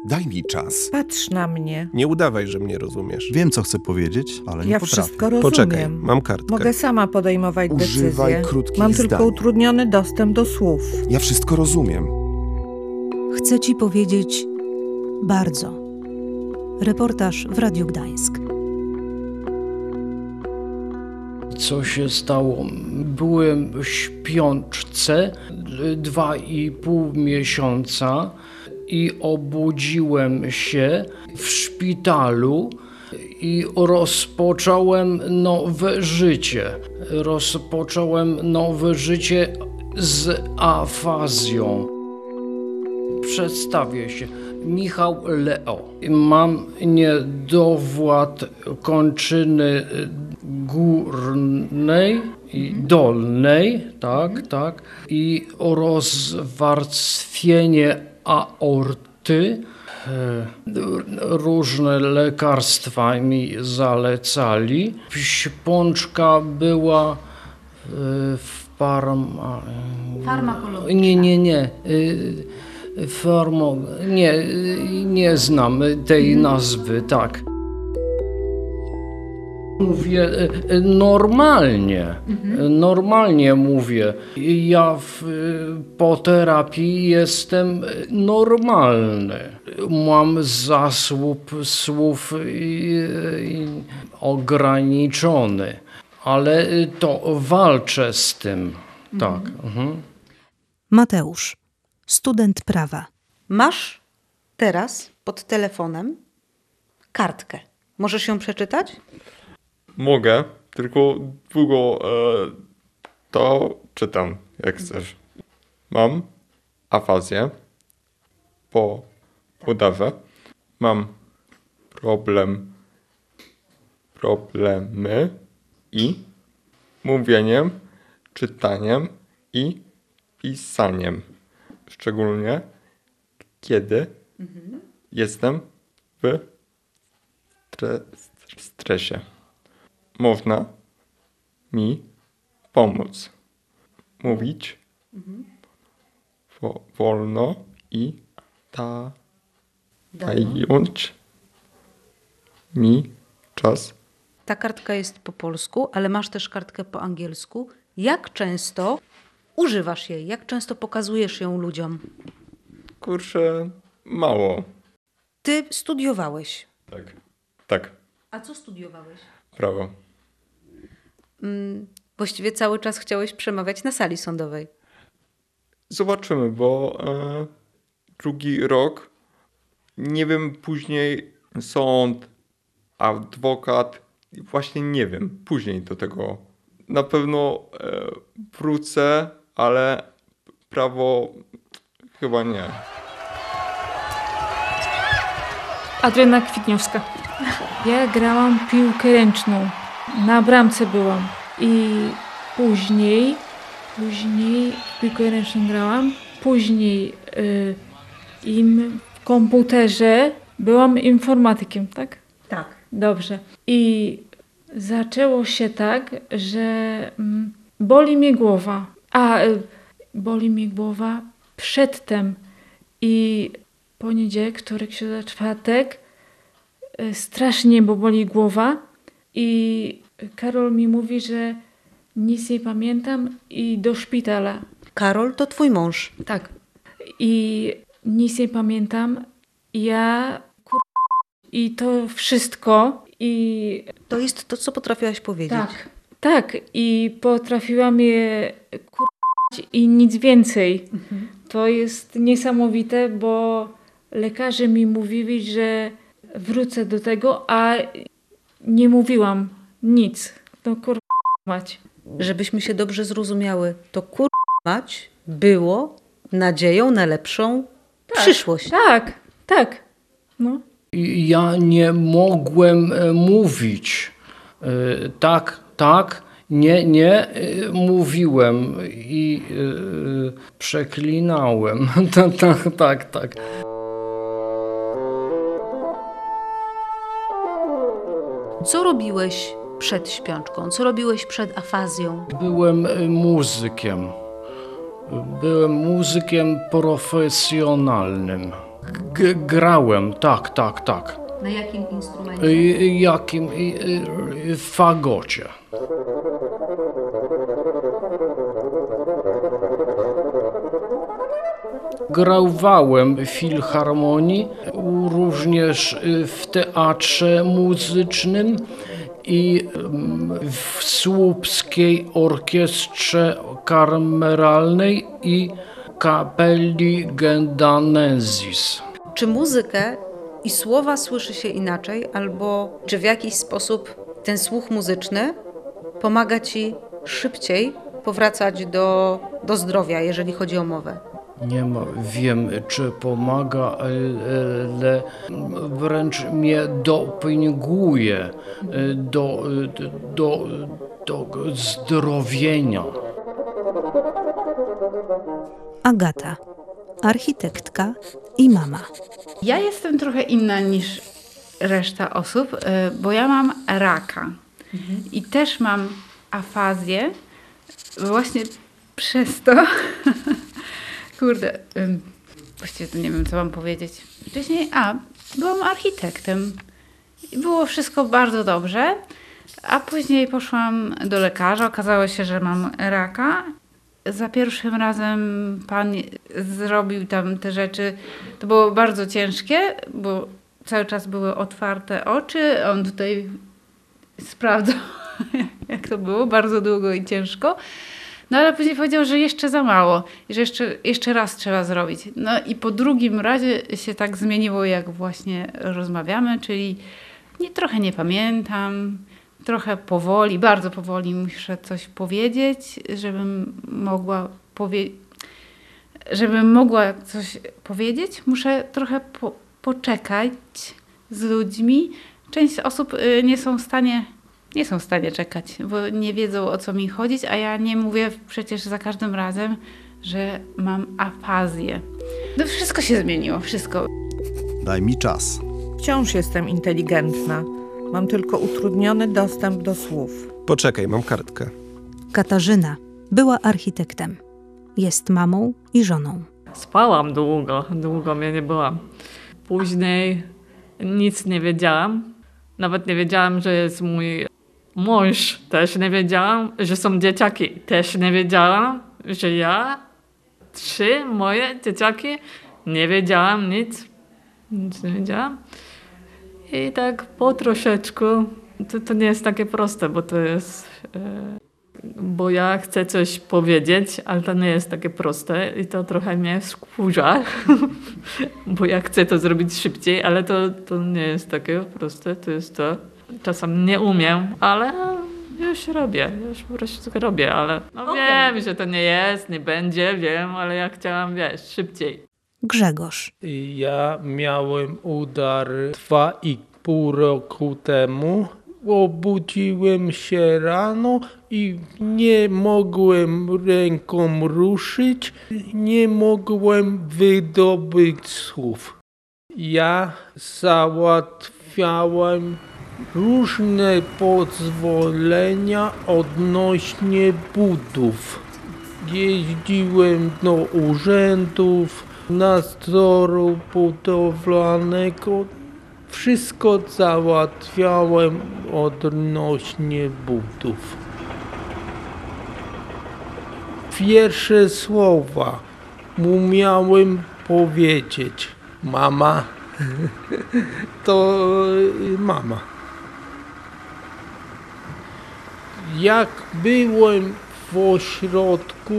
Daj mi czas. Patrz na mnie. Nie udawaj, że mnie rozumiesz. Wiem, co chcę powiedzieć, ale nie Ja potrafię. wszystko rozumiem. Poczekaj, mam kartkę. Mogę sama podejmować Używaj decyzje. krótkich Mam tylko zdań. utrudniony dostęp do słów. Ja wszystko rozumiem. Chcę ci powiedzieć bardzo. Reportaż w Radiu Gdańsk. Co się stało? Byłem w śpiączce 2,5 miesiąca i obudziłem się w szpitalu i rozpocząłem nowe życie. Rozpocząłem nowe życie z afazją. Przedstawię się. Michał Leo. Mam niedowład kończyny górnej i dolnej, tak, i rozwarstwienie aorty. Różne lekarstwa mi zalecali. Śpiączka była Farmakologiczna. Nie. Nie znam tej nazwy, tak. Mówię normalnie mówię. Ja po terapii jestem normalny. Mam zasób słów ograniczony, ale to walczę z tym, tak. Mateusz, student prawa. Masz teraz pod telefonem kartkę. Możesz ją przeczytać? Mogę, tylko długo to czytam, jak chcesz. Mam afazję po udawę. Mam problemy i mówieniem, czytaniem i pisaniem. Szczególnie kiedy jestem w stresie. Można mi pomóc. Mówić wolno i dając mi czas. Ta kartka jest po polsku, ale masz też kartkę po angielsku. Jak często używasz jej? Jak często pokazujesz ją ludziom? Kurczę, mało. Ty studiowałeś. Tak. A co studiowałeś? Prawo. Właściwie cały czas chciałeś przemawiać na sali sądowej. Zobaczymy, bo drugi rok, nie wiem, później sąd, adwokat, właśnie nie wiem, później do tego. Na pewno wrócę, ale prawo chyba nie. Adriana Kwitniowska. Ja grałam piłkę ręczną. Na bramce byłam. I później w piłkę ręczną grałam. Później w komputerze byłam informatykiem, tak? Tak. Dobrze. I zaczęło się tak, że boli mnie głowa. Boli mnie głowa przedtem. I poniedziałek, wtorek, środa, czwartek strasznie, bo boli głowa. I Karol mi mówi, że nic nie pamiętam i do szpitala. Karol to twój mąż. Tak. I nic nie pamiętam. Ja i to wszystko. I To jest to, co potrafiłaś powiedzieć. tak. I potrafiłam je i nic więcej. To jest niesamowite, bo lekarze mi mówili, że wrócę do tego, a nie mówiłam nic. To mać. Żebyśmy się dobrze zrozumiały, to mać było nadzieją na lepszą przyszłość. Tak. No. Ja nie mogłem mówić. Tak, nie, mówiłem i przeklinałem. Tak. Co robiłeś przed śpiączką? Co robiłeś przed afazją? Byłem muzykiem profesjonalnym. Grałem, tak. Na jakim instrumencie? Jakim? W fagocie. Grałwałem w filharmonii, również w teatrze muzycznym i w Słupskiej Orkiestrze Kameralnej i Kapeli Gendanensis. Czy muzykę i słowa słyszy się inaczej, albo czy w jakiś sposób ten słuch muzyczny pomaga ci szybciej powracać do zdrowia, jeżeli chodzi o mowę? Nie wiem, czy pomaga, ale wręcz mnie dopinguje do zdrowienia. Agata, architektka i mama. Ja jestem trochę inna niż reszta osób, bo ja mam raka i też mam afazję. Właśnie przez to, kurde, właściwie to nie wiem, co mam powiedzieć. Wcześniej, byłam architektem i było wszystko bardzo dobrze, a później poszłam do lekarza, okazało się, że mam raka. Za pierwszym razem pan zrobił tam te rzeczy, to było bardzo ciężkie, bo cały czas były otwarte oczy, on tutaj sprawdzał, jak to było, bardzo długo i ciężko. No ale później powiedział, że jeszcze za mało i że jeszcze raz trzeba zrobić. No i po drugim razie się tak zmieniło, jak właśnie rozmawiamy, czyli trochę nie pamiętam, trochę powoli, bardzo powoli muszę coś powiedzieć, żebym mogła coś powiedzieć. Muszę trochę poczekać z ludźmi. Część osób nie są w stanie czekać, bo nie wiedzą, o co mi chodzi, a ja nie mówię przecież za każdym razem, że mam afazję. No wszystko się zmieniło, wszystko. Daj mi czas. Wciąż jestem inteligentna. Mam tylko utrudniony dostęp do słów. Poczekaj, mam kartkę. Katarzyna była architektem. Jest mamą i żoną. Spałam długo mnie nie było. Później nic nie wiedziałam. Nawet nie wiedziałam, że jest mój mąż. Też nie wiedziałam, że są dzieciaki. Też nie wiedziałam, że ja, 3 moje dzieciaki, nie wiedziałam nic. Nic nie wiedziałam. I tak po troszeczku, to nie jest takie proste, bo to jest... Bo ja chcę coś powiedzieć, ale to nie jest takie proste i to trochę mnie wkurza, bo ja chcę to zrobić szybciej, ale to nie jest takie proste, to jest to. Czasem nie umiem, ale już robię, już po prostu robię, ale wiem, że to nie jest, nie będzie, wiem, ale ja chciałam, szybciej. Grzegorz. Ja miałem udar 2,5 roku temu. Obudziłem się rano i nie mogłem ręką ruszyć, nie mogłem wydobyć słów. Ja załatwiałem różne pozwolenia odnośnie budów. Jeździłem do urzędów, nadzoru budowlanego. Wszystko załatwiałem odnośnie budów. Pierwsze słowa umiałem powiedzieć. Mama. To mama. Jak byłem w ośrodku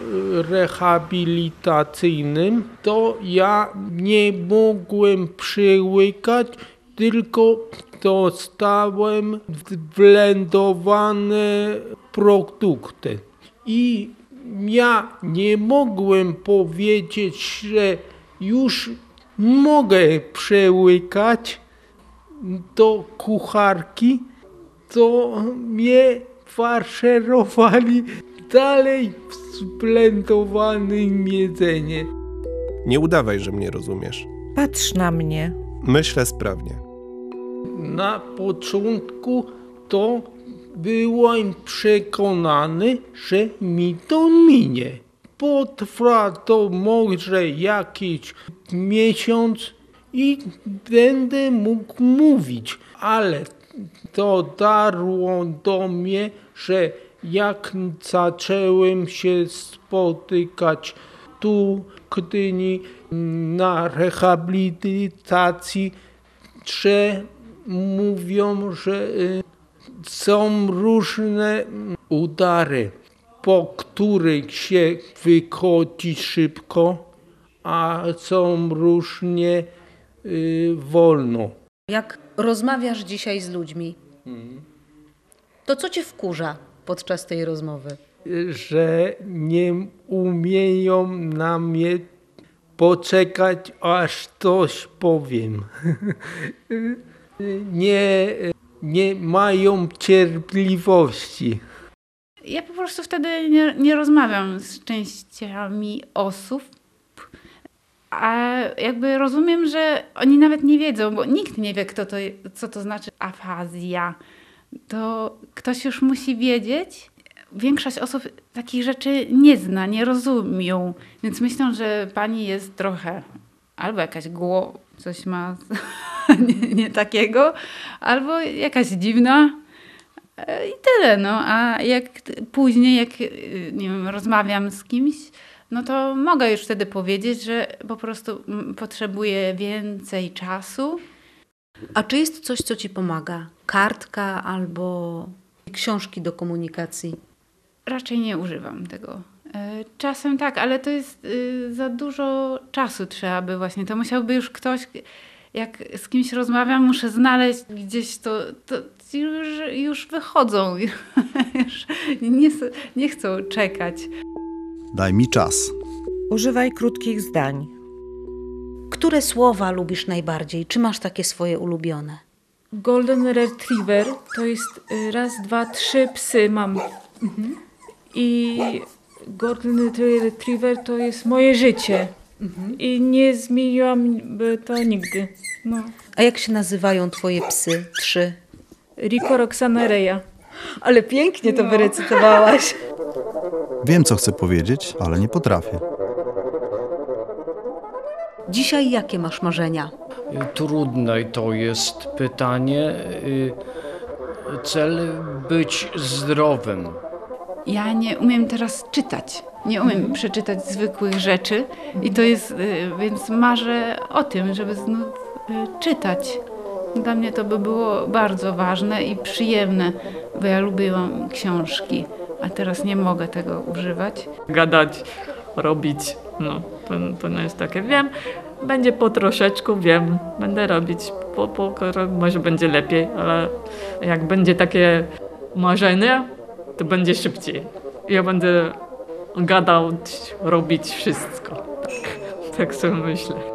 rehabilitacyjnym, to ja nie mogłem przełykać, tylko dostałem blendowane produkty. I ja nie mogłem powiedzieć, że już mogę przełykać do kucharki, to mnie faszerowali dalej w zblendowanym jedzenie. Nie udawaj, że mnie rozumiesz. Patrz na mnie. Myślę sprawnie. Na początku to byłem przekonany, że mi to minie. Potrwa to może jakiś miesiąc, i będę mógł mówić. Ale dotarło do mnie, że jak zacząłem się spotykać tu w Gdyni na rehabilitacji, że mówią, że są różne udary, po których się wychodzi szybko, a są różnie wolno. Jak rozmawiasz dzisiaj z ludźmi, to co cię wkurza podczas tej rozmowy? Że nie umieją na mnie poczekać, aż coś powiem. Nie mają cierpliwości. Ja po prostu wtedy nie rozmawiam z częściami osób, a jakby rozumiem, że oni nawet nie wiedzą, bo nikt nie wie, co to znaczy afazja. To ktoś już musi wiedzieć. Większość osób takich rzeczy nie zna, nie rozumieją, więc myślą, że pani jest trochę albo jakaś coś ma nie takiego, albo jakaś dziwna i tyle. No. A jak później, jak nie wiem, rozmawiam z kimś, no to mogę już wtedy powiedzieć, że po prostu potrzebuję więcej czasu. A czy jest coś, co ci pomaga? Kartka albo książki do komunikacji? Raczej nie używam tego. Czasem tak, ale to jest za dużo czasu trzeba by właśnie. To musiałby już ktoś, jak z kimś rozmawiam, muszę znaleźć gdzieś to już wychodzą. Już nie chcą czekać. Daj mi czas. Używaj krótkich zdań. Które słowa lubisz najbardziej? Czy masz takie swoje ulubione? Golden Retriever to jest raz, dwa, trzy psy mam. I Golden Retriever to jest moje życie. I nie zmieniłam to nigdy. No. A jak się nazywają twoje psy? 3. Rico, Roxana, Reja. Ale pięknie to wyrecytowałaś. Wiem, co chcę powiedzieć, ale nie potrafię. Dzisiaj jakie masz marzenia? Trudne to jest pytanie. Cel być zdrowym. Ja nie umiem teraz czytać. Nie umiem przeczytać zwykłych rzeczy i to jest, więc marzę o tym, żeby znów czytać. Dla mnie to by było bardzo ważne i przyjemne, bo ja lubiłam książki, a teraz nie mogę tego używać. Gadać, robić, no to nie jest takie. Wiem, będzie po troszeczku, wiem, będę robić, może będzie lepiej, ale jak będzie takie marzenie, to będzie szybciej. Ja będę gadał, robić wszystko. Tak sobie myślę.